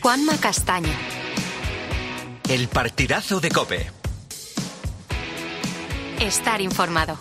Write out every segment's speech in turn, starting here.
Juanma Castaño. El partidazo de COPE. Estar informado.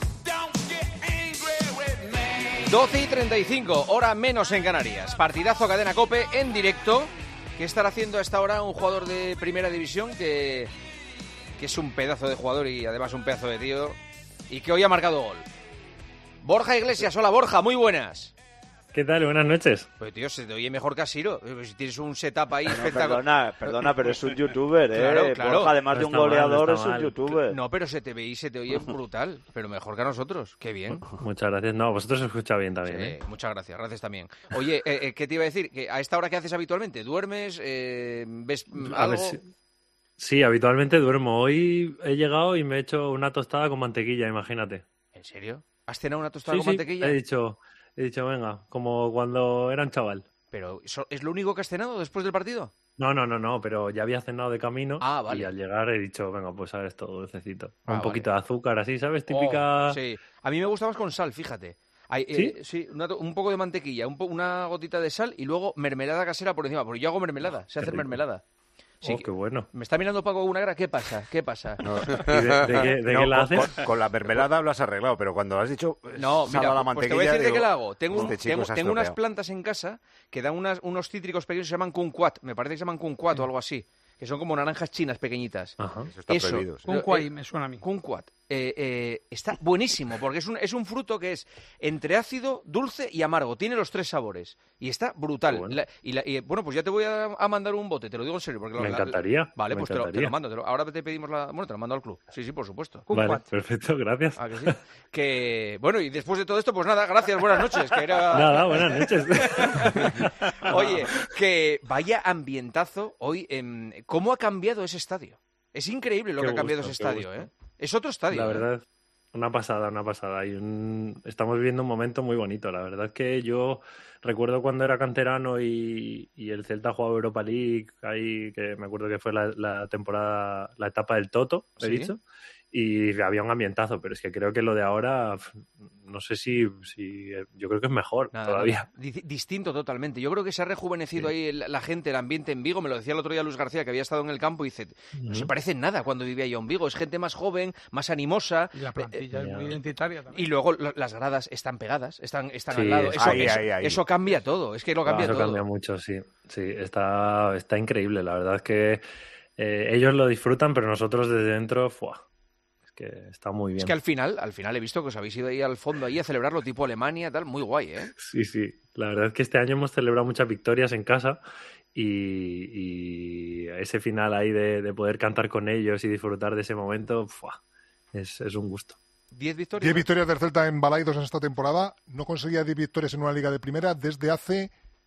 12:35, hora menos en Canarias. Partidazo Cadena COPE en directo. ¿Qué estará haciendo a esta hora un jugador de primera división que es un pedazo de jugador y además un pedazo de tío y que hoy ha marcado gol? Borja Iglesias, hola Borja, muy buenas. ¿Qué tal? Buenas noches. Pues tío, se te oye mejor que a Siro. Si tienes un setup ahí espectacular. Perdona, pero es un youtuber, Claro. Borja, además de un goleador, es un youtuber. No, pero se te ve y se te oye brutal, pero mejor que a nosotros. Qué bien. Muchas gracias. No, vosotros os escucha bien también, Sí, muchas gracias también. Oye, ¿qué te iba a decir? ¿Que a esta hora qué haces habitualmente? ¿Duermes? ¿Ves algo? Sí, habitualmente duermo. Hoy he llegado y me he hecho una tostada con mantequilla, imagínate. ¿En serio? ¿Has cenado una tostada con mantequilla? He dicho, venga, como cuando era un chaval. ¿Pero es lo único que has cenado después del partido? No, pero ya había cenado de camino. Vale. Y al llegar he dicho, venga, pues a esto dulcecito. Un poquito vale. de azúcar, así, ¿sabes? Típica... Sí, a mí me gusta más con sal, fíjate. ¿Sí? Un poco de mantequilla, una gotita de sal y luego mermelada casera por encima, porque yo hago mermelada, sé hacer mermelada. Sí, qué bueno. Me está mirando Paco Gunagra, ¿qué pasa? No. ¿De qué la haces? Con la mermelada lo has arreglado, pero cuando has dicho no, mira, a la pues te mantequilla, voy a decir de qué la hago. Tengo unas estropeado. plantas en casa que dan unos cítricos pequeños que se llaman kumquat, me parece que se llaman kumquat o algo así, que son como naranjas chinas pequeñitas. Ajá. Eso está prohibido. Sí. Kumquat me suena a mí. Kumquat. Está buenísimo, porque es un fruto que es entre ácido, dulce y amargo. Tiene los tres sabores. Y está brutal. Bueno. Bueno, pues ya te voy a mandar un bote, te lo digo en serio. Porque Me encantaría. Vale, me pues encantaría. te lo mando. Ahora te pedimos Bueno, te lo mando al club. Sí, por supuesto. Vale, perfecto, gracias. ¿Ah, que sí? Bueno, y después de todo esto, pues nada, gracias, buenas noches. Nada, buenas noches. Oye, que vaya ambientazo hoy. ¿Cómo ha cambiado ese estadio? Es increíble lo que ha cambiado ese estadio, ¿eh? Es otro estadio. La verdad, una pasada. Estamos viviendo un momento muy bonito. La verdad es que yo recuerdo cuando era canterano y el Celta jugaba Europa League, ahí que me acuerdo que fue la temporada, la etapa del Toto, he dicho, y había un ambientazo, pero es que creo que lo de ahora, no sé si yo creo que es mejor todavía. Distinto totalmente. Yo creo que se ha rejuvenecido ahí la gente, el ambiente en Vigo. Me lo decía el otro día Luis García, que había estado en el campo, y dice, no se parece en nada cuando vivía yo en Vigo. Es gente más joven, más animosa. Y la plantilla es muy identitaria también. Y luego las gradas están pegadas, están al lado. Eso cambia todo. Es que lo cambia todo. Eso cambia mucho, sí. Sí, está increíble. La verdad es que ellos lo disfrutan, pero nosotros desde dentro, que está muy bien. Es que al final he visto que os habéis ido ahí al fondo ahí a celebrarlo tipo Alemania, tal, muy guay, ¿eh? Sí. La verdad es que este año hemos celebrado muchas victorias en casa y ese final ahí de poder cantar con ellos y disfrutar de ese momento, es un gusto. 10 victorias. 10 victorias del Celta en Balaidos en esta temporada. No conseguía 10 victorias en una liga de primera desde hace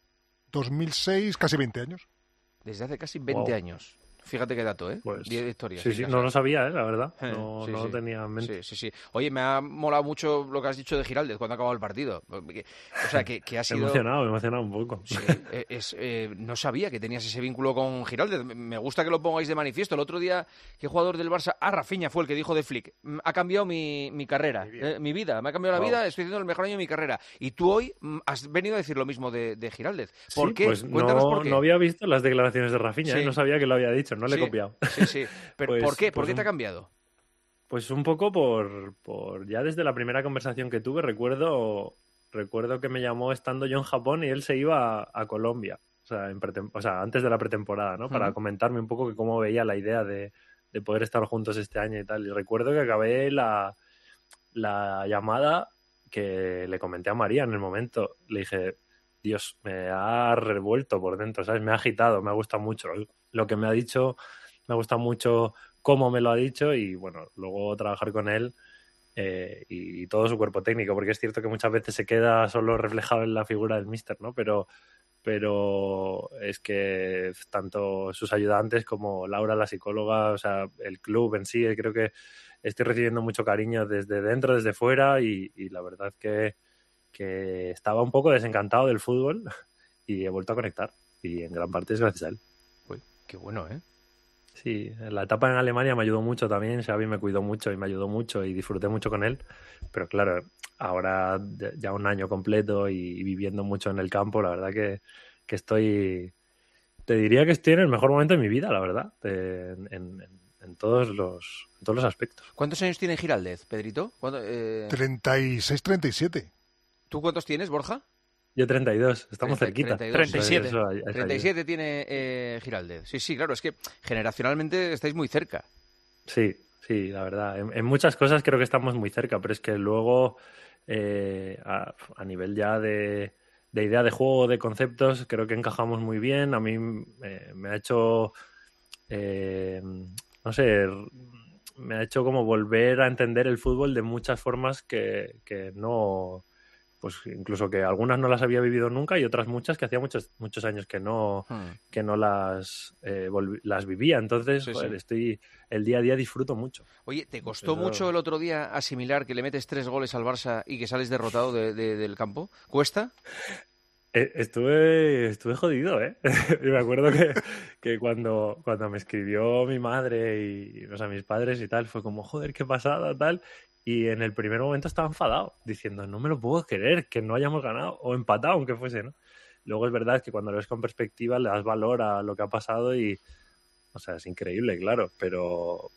2006, casi 20 años. Desde hace casi 20 años. Fíjate qué dato, ¿eh? Pues, 10 victorias. Sí, no lo sabía, la verdad. No lo tenía en mente. Sí. Oye, me ha molado mucho lo que has dicho de Giraldez cuando ha acabado el partido. O sea, que ha sido... emocionado un poco. Sí, no sabía que tenías ese vínculo con Giraldez. Me gusta que lo pongáis de manifiesto. El otro día, ¿qué jugador del Barça? Rafinha fue el que dijo de Flick. Ha cambiado mi carrera, mi vida. Me ha cambiado la vida, estoy haciendo el mejor año de mi carrera. Y tú hoy has venido a decir lo mismo de Giraldez. ¿Por qué? Pues Cuéntanos por qué. No había visto las declaraciones de Rafinha, no sabía que lo había dicho, no le he copiado. Sí. Pero Pues, ¿por qué? ¿Por qué te ha cambiado? Pues un poco por ya desde la primera conversación que tuve, recuerdo que me llamó estando yo en Japón y él se iba a Colombia, o sea, antes de la pretemporada, ¿no? Para comentarme un poco que cómo veía la idea de poder estar juntos este año y tal. Y recuerdo que acabé la llamada que le comenté a María en el momento. Le dije, Dios, me ha revuelto por dentro, ¿sabes? Me ha agitado, me ha gustado mucho lo que me ha dicho. Me gusta mucho cómo me lo ha dicho y, bueno, luego trabajar con él y todo su cuerpo técnico, porque es cierto que muchas veces se queda solo reflejado en la figura del míster, ¿no? Pero es que tanto sus ayudantes como Laura, la psicóloga, o sea, el club en sí, creo que estoy recibiendo mucho cariño desde dentro, desde fuera y la verdad que estaba un poco desencantado del fútbol y he vuelto a conectar y en gran parte es gracias a él. Uy, qué bueno, ¿eh? Sí, la etapa en Alemania me ayudó mucho también, Xavi me cuidó mucho y me ayudó mucho y disfruté mucho con él, pero claro, ahora ya un año completo y viviendo mucho en el campo, la verdad que estoy te diría que estoy en el mejor momento de mi vida, la verdad, en todos los aspectos. ¿Cuántos años tiene Giraldez, Pedrito? 36, 37. ¿Tú cuántos tienes, Borja? Yo 32, estamos cerquita. 37. 37 tiene Giraldez. Sí, claro, es que generacionalmente estáis muy cerca. Sí, la verdad. En muchas cosas creo que estamos muy cerca, pero es que luego, a nivel ya de idea de juego, de conceptos, creo que encajamos muy bien. A mí me ha hecho, no sé, me ha hecho como volver a entender el fútbol de muchas formas que no... Pues incluso que algunas no las había vivido nunca y otras muchas que hacía muchos años que no las vivía. Entonces, joder, el día a día disfruto mucho. Oye, ¿te costó mucho el otro día asimilar que le metes 3 goles al Barça y que sales derrotado del campo? ¿Cuesta? Estuve jodido, ¿eh? Y me acuerdo que cuando me escribió mi madre y mis padres y tal, fue como, joder, qué pasada, tal. Y en el primer momento estaba enfadado, diciendo, no me lo puedo creer que no hayamos ganado o empatado, aunque fuese, ¿no? Luego es verdad que cuando lo ves con perspectiva le das valor a lo que ha pasado y, o sea, es increíble, claro, pero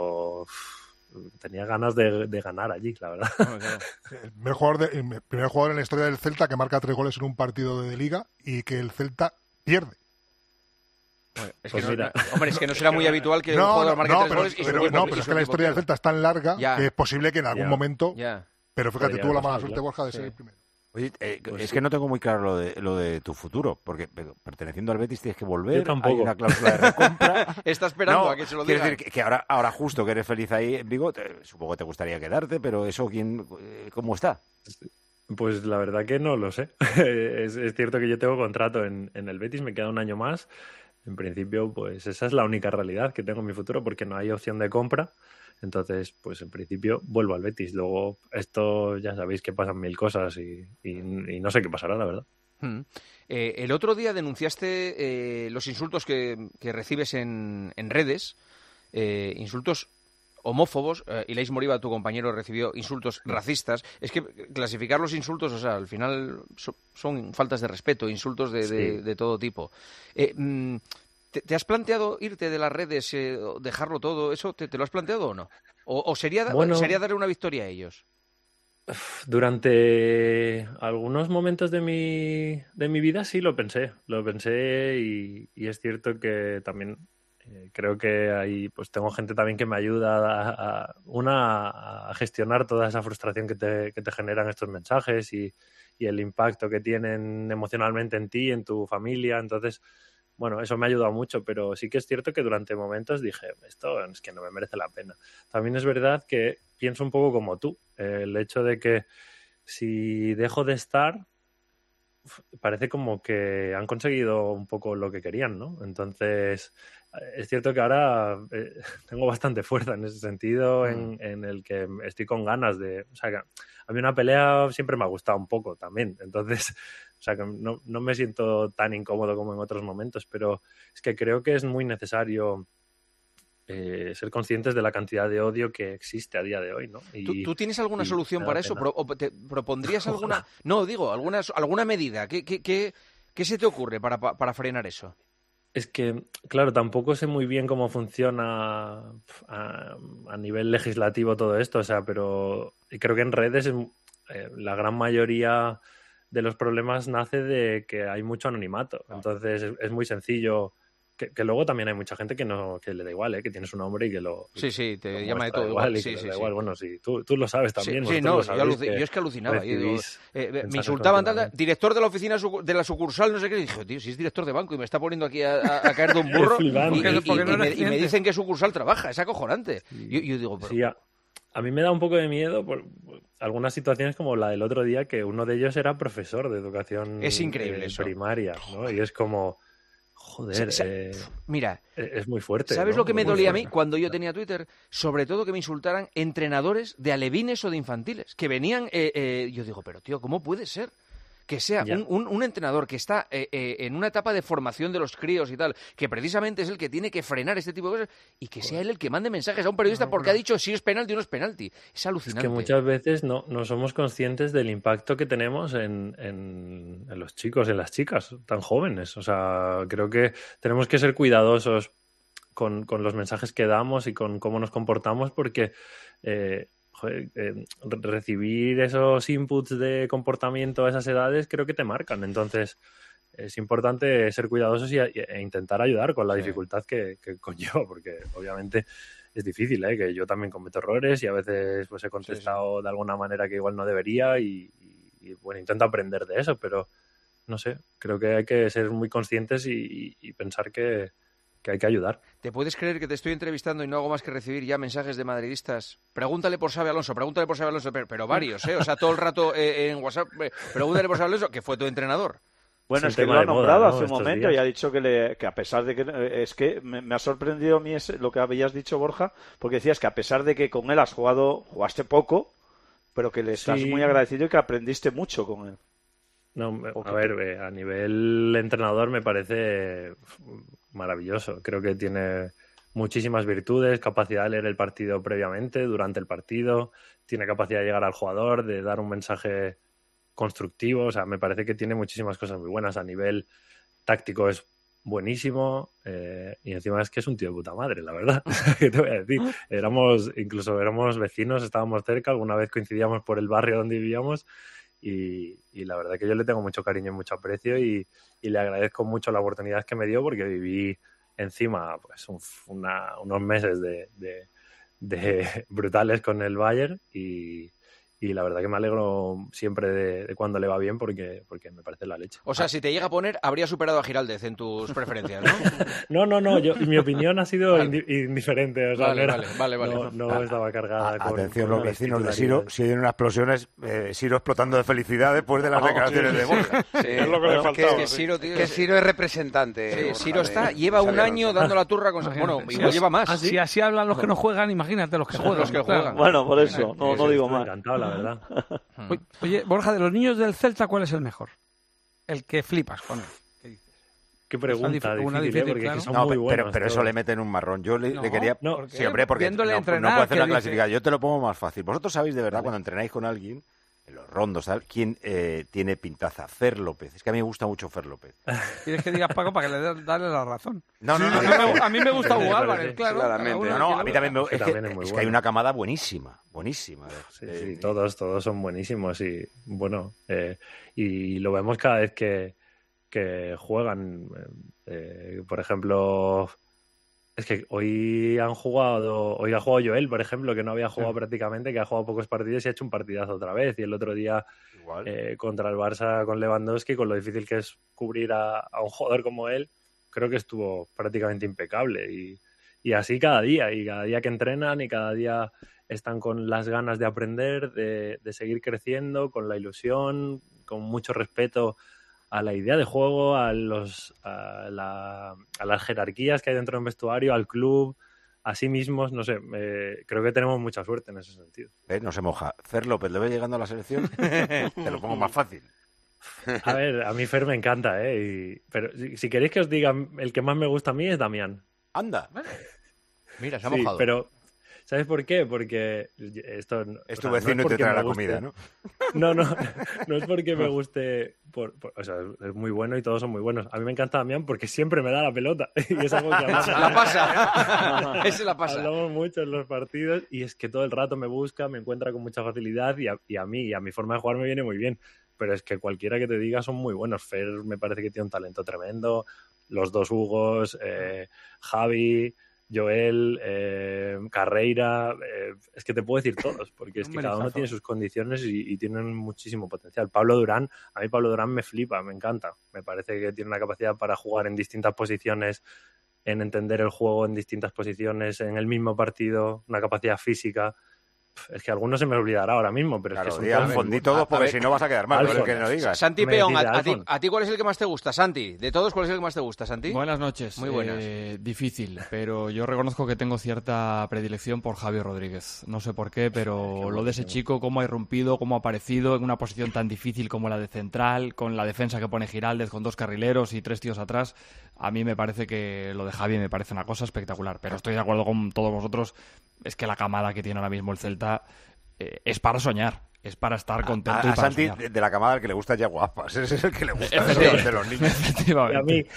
tenía ganas de ganar allí, la verdad. El primer jugador en la historia del Celta que marca 3 goles en un partido de Liga y que el Celta pierde. Bueno, es que no será muy habitual que un jugador marque 3 goles y pero es que la historia del Celta es tan larga que es posible que en algún momento... Pero fíjate, tuvo la mala suerte, Borja, de ser el primero. Oye, es que no tengo muy claro lo de tu futuro, porque perteneciendo al Betis tienes que volver, yo tampoco. Hay una cláusula de recompra. Está esperando a que se lo diga. Quiero decir que ahora justo que eres feliz ahí en Vigo, supongo que te gustaría quedarte, pero eso, ¿cómo está? Pues la verdad que no lo sé. Es cierto que yo tengo contrato en el Betis, me queda un año más. En principio, pues esa es la única realidad que tengo en mi futuro, porque no hay opción de compra. Entonces, pues en principio vuelvo al Betis. Luego, esto ya sabéis que pasan 1000 cosas y no sé qué pasará, la verdad. El otro día denunciaste los insultos que recibes en redes, insultos homófobos. Ilais Moriba, tu compañero, recibió insultos racistas. Es que clasificar los insultos, o sea, al final son faltas de respeto, insultos de todo tipo. ¿Te has planteado irte de las redes, dejarlo todo? ¿Eso te lo has planteado o no? ¿O sería darle una victoria a ellos? Durante algunos momentos de mi vida sí lo pensé y es cierto que también creo que ahí pues tengo gente también que me ayuda a gestionar toda esa frustración que te generan estos mensajes y el impacto que tienen emocionalmente en ti, en tu familia. Entonces, bueno, eso me ha ayudado mucho, pero sí que es cierto que durante momentos dije, esto es que no me merece la pena. También es verdad que pienso un poco como tú, el hecho de que si dejo de estar, parece como que han conseguido un poco lo que querían, ¿no? Entonces, es cierto que ahora tengo bastante fuerza en ese sentido, en el que estoy con ganas de... O sea, que a mí una pelea siempre me ha gustado un poco también, entonces... O sea, que no me siento tan incómodo como en otros momentos, pero es que creo que es muy necesario ser conscientes de la cantidad de odio que existe a día de hoy, ¿no? ¿Tú tienes alguna solución para eso? ¿O te propondrías alguna... No, digo, alguna medida. ¿Qué se te ocurre para frenar eso? Es que, claro, tampoco sé muy bien cómo funciona a nivel legislativo todo esto, o sea, pero creo que en redes la gran mayoría de los problemas nace de que hay mucho anonimato. Entonces es muy sencillo que luego también hay mucha gente que le da igual, que tiene su nombre y que lo... Sí, te llama de todo igual. Igual. Bueno, sí, tú lo sabes también. Sí, no, yo es que alucinaba. Me insultaban, director de la oficina de la sucursal, no sé qué, y dije, tío, si es director de banco y me está poniendo aquí a caer de un burro y me dicen qué sucursal trabaja, es acojonante. Yo digo, pero... Sí, a mí me da un poco de miedo por algunas situaciones como la del otro día, que uno de ellos era profesor de educación primaria, ¿no? Y es como, joder, mira, es muy fuerte. ¿Sabes ¿no? lo que me dolía a mí cuando yo tenía Twitter? Sobre todo que me insultaran entrenadores de alevines o de infantiles, que venían, yo digo, pero tío, ¿cómo puede ser? que sea un entrenador que está en una etapa de formación de los críos y tal, que precisamente es el que tiene que frenar este tipo de cosas, y que sea él el que mande mensajes a un periodista porque ha dicho si es penalti o no es penalti. Es alucinante. Es que muchas veces no somos conscientes del impacto que tenemos en los chicos, en las chicas tan jóvenes. O sea, creo que tenemos que ser cuidadosos con los mensajes que damos y con cómo nos comportamos, porque recibir esos inputs de comportamiento a esas edades creo que te marcan. Entonces es importante ser cuidadosos e intentar ayudar con la dificultad que conlleva, porque obviamente es difícil, que yo también cometo errores y a veces pues he contestado de alguna manera que igual no debería y bueno, intento aprender de eso, pero no sé, creo que hay que ser muy conscientes y pensar que hay que ayudar. ¿Te puedes creer que te estoy entrevistando y no hago más que recibir ya mensajes de madridistas? Pregúntale por Xabi Alonso, pero varios, o sea, todo el rato en WhatsApp, pregúntale por Xabi Alonso, que fue tu entrenador. Bueno, es que lo ha nombrado hace un momento y ha dicho que a pesar de que... Es que me ha sorprendido a mí lo que habías dicho, Borja, porque decías que a pesar de que con él jugaste poco, pero que le estás muy agradecido y que aprendiste mucho con él. No, a ver, a nivel entrenador me parece maravilloso. Creo que tiene muchísimas virtudes, capacidad de leer el partido previamente, durante el partido, tiene capacidad de llegar al jugador, de dar un mensaje constructivo. O sea, me parece que tiene muchísimas cosas muy buenas. A nivel táctico es buenísimo, y encima es que es un tío de puta madre, la verdad. ¿Qué te voy a decir? Éramos vecinos, estábamos cerca, alguna vez coincidíamos por el barrio donde vivíamos. Y la verdad que yo le tengo mucho cariño y mucho aprecio y le agradezco mucho la oportunidad que me dio, porque viví encima pues unos meses de brutales con el Bayern y la verdad que me alegro siempre de cuando le va bien porque me parece la leche. O sea, si te llega a poner, habría superado a Giraldez en tus preferencias, ¿no? No, mi opinión ha sido indiferente. O sea, vale. No estaba cargada con... Atención, los vecinos de Siro, si oyen unas explosiones, Siro explotando de felicidad después de las declaraciones de Borja. Sí, es lo que le faltaba. Que Siro, tío, Siro es representante. Sí, Siro lleva un año dando la turra con... Bueno, igual lleva más. Si así hablan los que no juegan, imagínate los que juegan. Bueno, por eso, no digo más. Encantado, la verdad. Oye, Borja, de los niños del Celta, ¿cuál es el mejor? El que flipas con él. ¿Qué dices? Qué pregunta difícil, porque claro. son muy buenos. Pero eso le meten un marrón. Yo le quería... Sí, hombre, porque no puedo hacer una clasificación. Yo te lo pongo más fácil. Vosotros sabéis de verdad, cuando entrenáis con alguien, en los rondos, ¿sabes? ¿Quién tiene pintaza? Fer López. Es que a mí me gusta mucho Fer López. ¿Quieres que digas, Paco, para que le dale la razón? No. A mí me gusta Hugo Álvarez, claro. Claramente. A mí también es que hay una camada buenísima. Sí, todos son buenísimos y bueno, y lo vemos cada vez que juegan. Por ejemplo, es que hoy ha jugado Joel, por ejemplo, que no había jugado prácticamente, que ha jugado pocos partidos y ha hecho un partidazo otra vez. Y el otro día contra el Barça con Lewandowski, con lo difícil que es cubrir a un jugador como él, creo que estuvo prácticamente impecable. Y así cada día que entrenan y cada día están con las ganas de aprender, de seguir creciendo, con la ilusión, con mucho respeto a la idea de juego, a las jerarquías que hay dentro del vestuario, al club, a sí mismos. No sé, creo que tenemos mucha suerte en ese sentido. No se moja. Fer López, ¿le ve llegando a la selección? Te lo pongo más fácil. A ver, a mí Fer me encanta, pero si queréis que os diga, el que más me gusta a mí es Damián. Anda. Mira, se ha mojado. Pero ¿sabes por qué? Porque esto... Es tu vecino y te trae la comida, ¿no? No es porque me guste... o sea, es muy bueno y todos son muy buenos. A mí me encanta Damián porque siempre me da la pelota. Y es algo que la pasa. Ese la pasa. Hablamos mucho en los partidos y es que todo el rato me busca, me encuentra con mucha facilidad y a mí y a mi forma de jugar me viene muy bien. Pero es que cualquiera que te diga son muy buenos. Fer me parece que tiene un talento tremendo. Los dos Hugos, Javi... Joel, Carreira, es que te puedo decir todos, porque es que cada uno tiene sus condiciones y tienen muchísimo potencial. A mí Pablo Durán me flipa, me encanta. Me parece que tiene una capacidad para jugar en distintas posiciones, en entender el juego en distintas posiciones, en el mismo partido, una capacidad física. Es que algunos se me olvidará ahora mismo, pero claro, es que es un fondito todos porque si no vas a quedar mal, que no digas. Santi Peón, ¿a ti cuál es el que más te gusta, Santi? De todos, ¿cuál es el que más te gusta, Santi? Buenas noches. Muy buenas. Difícil, pero yo reconozco que tengo cierta predilección por Javi Rodríguez. No sé por qué, pero lo de ese chico, cómo ha irrumpido, cómo ha aparecido en una posición tan difícil como la de central, con la defensa que pone Giraldez, con 2 carrileros y 3 tíos atrás, a mí me parece que lo de Javi me parece una cosa espectacular. Pero estoy de acuerdo con todos vosotros, es que la camada que tiene ahora mismo el Celta es para soñar, es para estar contento y para Santi, soñar. de la camada al que le gusta ya guapas, ese es el que le gusta de los niños. Efectivamente. Y a mí...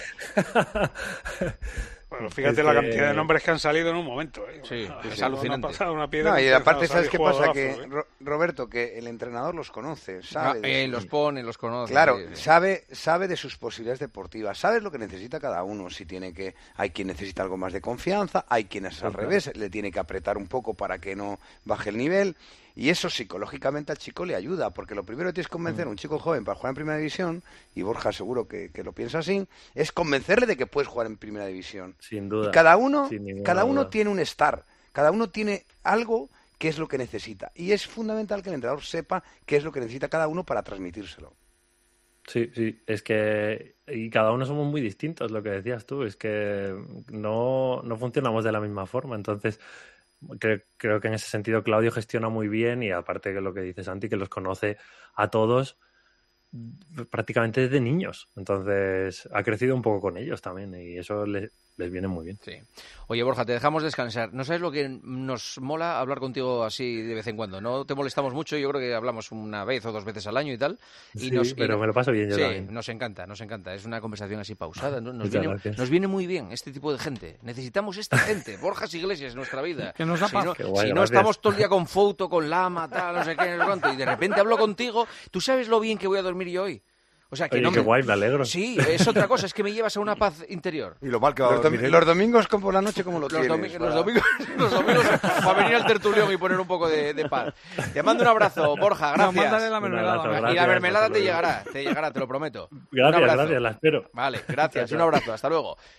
Bueno, fíjate la cantidad de nombres que han salido en un momento. Sí, es alucinante. Y aparte, ¿sabes qué pasa? Que Roberto, que el entrenador los conoce, sabe. Los pone, los conoce. Claro, sabe de sus posibilidades deportivas, sabe lo que necesita cada uno. Si tiene que, hay quien necesita algo más de confianza, hay quienes al revés, le tiene que apretar un poco para que no baje el nivel. Y eso psicológicamente al chico le ayuda, porque lo primero que tienes que convencer a un chico joven para jugar en Primera División, y Borja seguro que lo piensa así, es convencerle de que puedes jugar en Primera División. Sin duda. Y cada uno duda. tiene un star, cada uno tiene algo que es lo que necesita. Y es fundamental que el entrenador sepa qué es lo que necesita cada uno para transmitírselo. Sí, es que y cada uno somos muy distintos, lo que decías tú, es que no funcionamos de la misma forma, entonces creo que en ese sentido Claudio gestiona muy bien y aparte que lo que dice Santi, que los conoce a todos prácticamente desde niños, entonces ha crecido un poco con ellos también y eso les viene muy bien. Sí. Oye, Borja, te dejamos descansar. ¿No sabes lo que nos mola hablar contigo así de vez en cuando? No te molestamos mucho, yo creo que hablamos una vez o 2 veces al año y tal. Pero me lo paso bien yo también. Sí, nos encanta. Es una conversación así pausada. Nos viene muy bien este tipo de gente. Necesitamos esta gente. Borjas Iglesias en nuestra vida. Que nos da paz. Si no estamos todo el día con foto, con lama, tal, no sé qué, no sé cuánto, y de repente hablo contigo, ¿tú sabes lo bien que voy a dormir yo hoy? O sea, que Oye, qué guay, me alegro. Sí, es otra cosa, es que me llevas a una paz interior. Y lo mal que va a dormir. Los domingos como por la noche, como lo tienes. Los domingos para venir al tertulión y poner un poco de paz. Te mando un abrazo, Borja, gracias. No, mándale la mermelada. Y la mermelada te llegará, te lo prometo. Gracias, la espero. Vale, gracias, un abrazo, hasta luego.